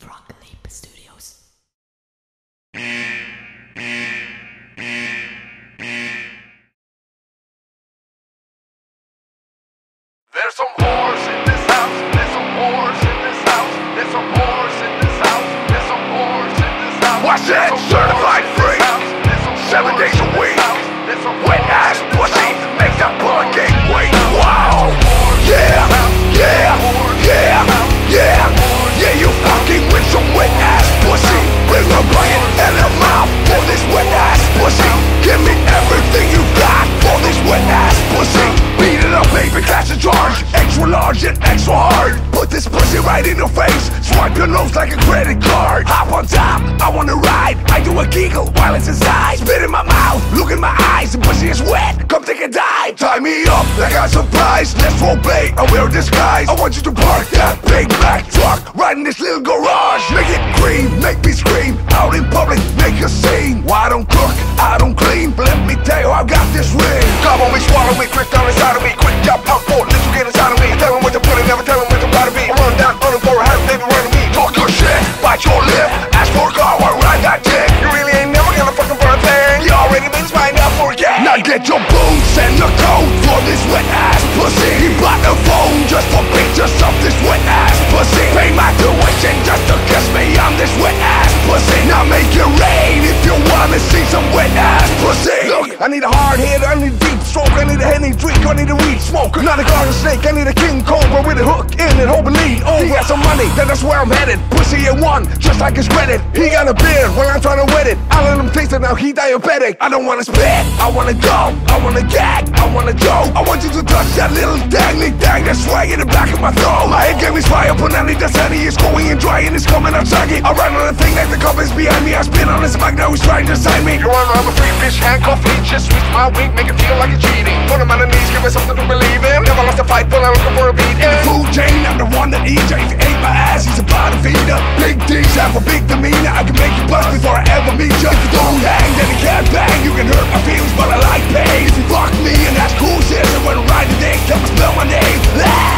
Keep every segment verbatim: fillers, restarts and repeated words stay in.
Drunk Leap Studios. There's some whores in this house. There's some whores in this house. There's some whores in this house. There's some whores in this house. Watch that, certified freak. Seven days a week. Wet ass pussy, make that blood game wait. Wow. Yeah, yeah, yeah, yeah. Yeah, you fucking with some wet ass pussy. Bring a bucket and a mouth for this wet ass pussy. Give me everything you got for this wet ass pussy. Beat it up, baby, catch a charge. Extra large and extra hard. Put this pussy right in your face. Swipe your nose like a credit card. Hop on top, I wanna ride. I do a giggle while it's inside. Spit in my mouth, look in my eyes. The pussy is wet, come take a dive. Tie me up like a surprise. Let's roleplay, I wear a disguise. I want you to park that big black truck right in this little garage. Make it cream, make me scream. Out in public, make a scene. Well, I don't cook, I don't clean, but let me tell you, I got this ring. Come on, me, swallow me, quick down inside of me. Quick job, pump for it, let you get inside of me. Tell them what to put in, never tell them what to buy to be. I run down on them for a half, baby, run to me. Talk your shit, bite your lip. Ask for a car, while ride that dick. You really ain't never gonna fucking burn a thing. You already been spying out for a game. Now get your boots and your coat for this wet ass pussy. He bought a phone just for pictures of this wet ass pussy. Pay my tuition just to kiss me on this wet ass pussy. Now make it rain if you wanna see some wet ass pussy. Look, I need a hard hit, I need a deep stroke, I need a Henny drink, I need a weed smoke. Not a garden snake, I need a king cobra with a hook in it, hope and lead. Oh, he got some money, then that's where I'm headed. Pussy at one, just like his credit. He got a beard when I'm trying to wet it. I let him taste it, now he diabetic. I don't wanna spit, I wanna go, I wanna gag, I wanna joke. I want you to touch that little dangly dang that's right in the back of my throat. My head game is fire, but now the sunny is going and dry and it's coming out saggy. I run on the thing like the cup is behind me. I spin on his mic, now he's trying to sign me. Your honor, I'm a free fish, handcuff, he just switch my wing, make it feel like it's cheating. Put him on the knees, give me something to believe in. Never lost a fight, but I'm looking for a beat. In the food chain, I'm the one that eats you. If you ate my ass, he's a bottom feeder. Big D's have a big demeanor. I can make you bust before I ever meet you. If you don't hang, then you can't bang. You can hurt my feelings, but I like pain. If you fuck me, and that's cool shit, and when I ride the dick, come and spell my name. Ah!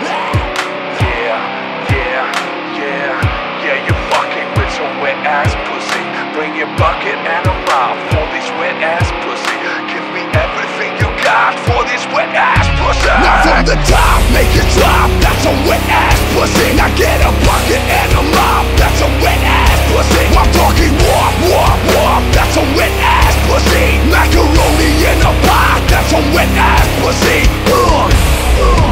Ass pussy, bring your bucket and a mop for this wet ass pussy. Give me everything you got for this wet ass pussy. Now from the top, make it drop. That's a wet ass pussy. Now get a bucket and a mop. That's a wet ass pussy. I'm talking wop, wop, wop. That's a wet ass pussy. Macaroni in a pot. That's a wet ass pussy. Ugh, ugh.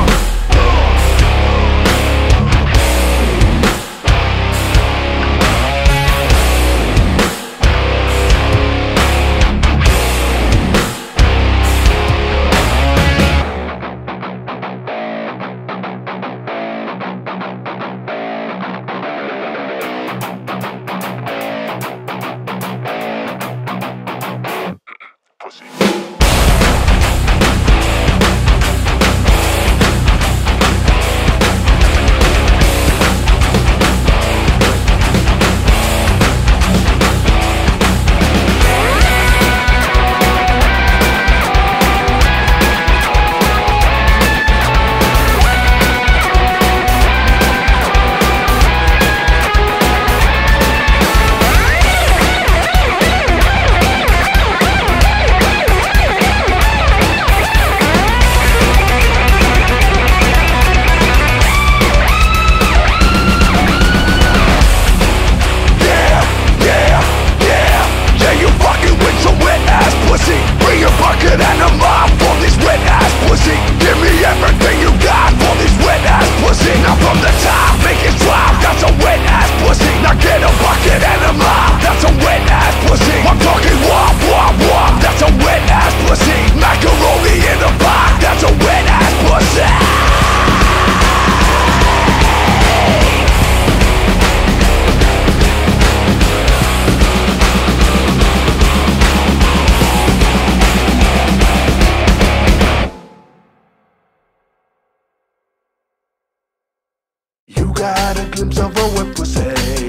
Got a glimpse of a wet pussy.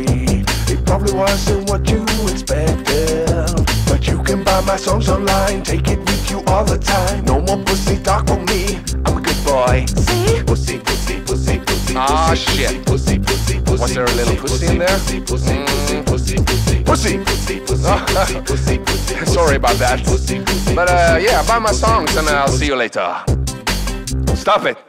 It probably wasn't what you expected, but you can buy my songs online, take it with you all the time. No more pussy talk for me, I'm a good boy. See? Pussy, pussy, pussy, pussy, Aw, pussy, shit. pussy, pussy, pussy, pussy. Was there a little pussy in there? Mm, pussy. Sorry about that. But uh, yeah, buy my songs and I'll see you later. Stop it.